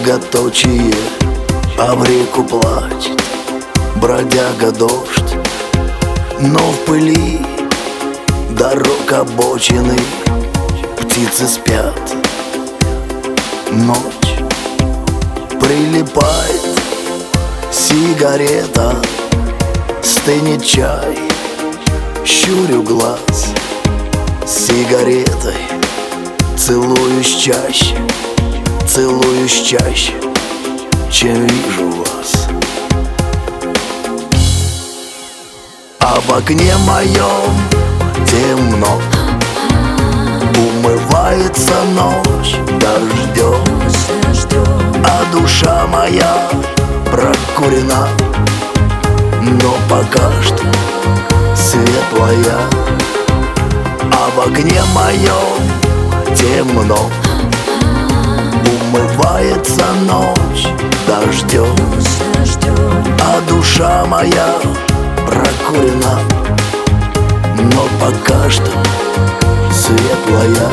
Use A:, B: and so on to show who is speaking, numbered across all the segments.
A: многоточие, а в реку плачет бродяга дождь. Но в пыли дорог обочины птицы спят. Ночь прилипает сигарета, стынет чай, щурю глаз с сигаретой, целуюсь чаще, чем вижу вас. А в окне моем темно, умывается ночь дождем, а душа моя прокурена, но пока что светлая. А в окне моем темно, умывается ночь дождем, а душа моя прокурена, но пока что светлая.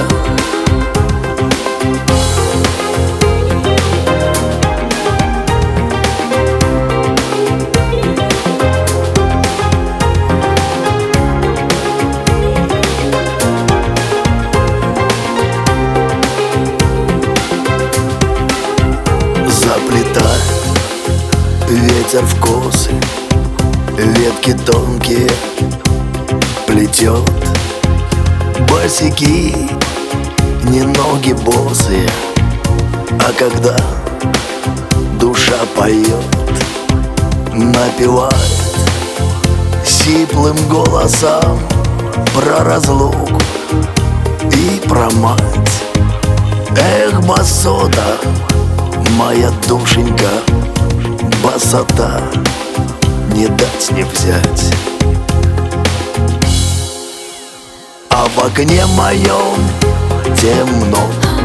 A: Заплетает ветер в косы, ветки тонкие плетет, босики, не ноги босые. А когда душа поет, напевает сиплым голосом про разлуку и про мать. Эх, басота, моя душенька, басота, не дать не взять. А в окне моем темно,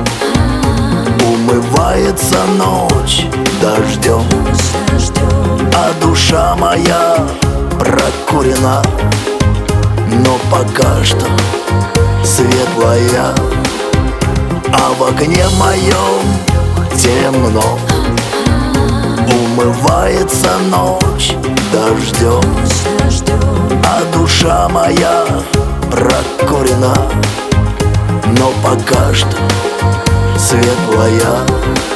A: умывается ночь дождем, а душа моя прокурена, но пока что светлая. А в окне моем темно, умывается ночь дождем, а душа моя прокурена, но пока что светлая.